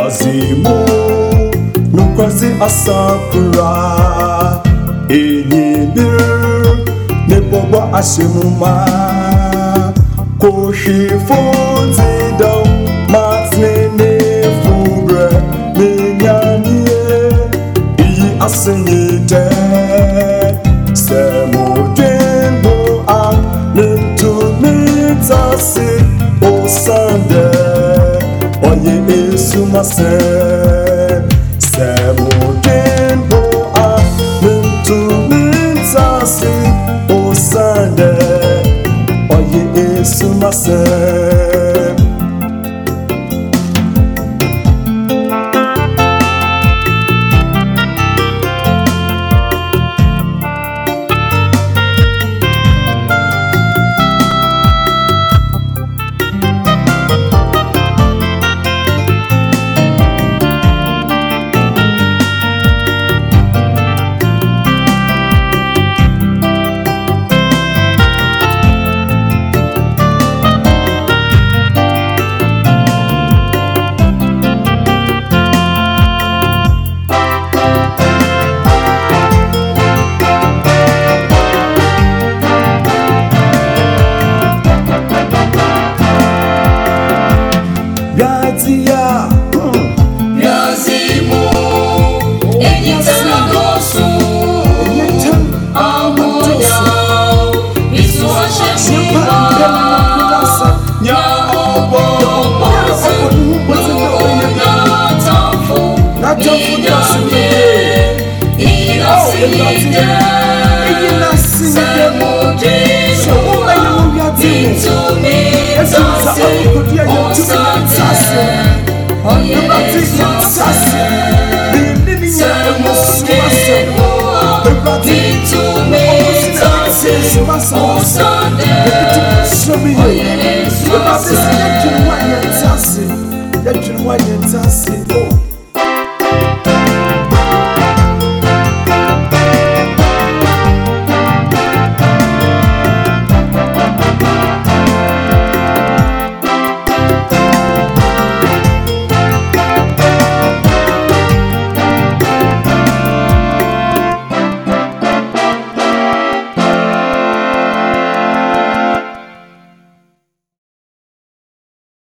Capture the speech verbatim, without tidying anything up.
Yazimu Nukwasi asakura Enyibir Nepoba asimuma Koshi fonzi do Matne nefubre Nenyanye Iyi asenyite Semo dwembo a Nentumitasi Osande Oye esumase Semo dwembo a Nentumitasi Osande Oye esumase Yazia, Yazimu, Enyitanagosu, Amoya, Isuashemba, Nya Obo, Natafu, Inyame, Inasinde, Semude, Intumi, Tasi, Osante, Oye Tasi, Semude, Intumi, Tasi, Osante, Oye Tasi.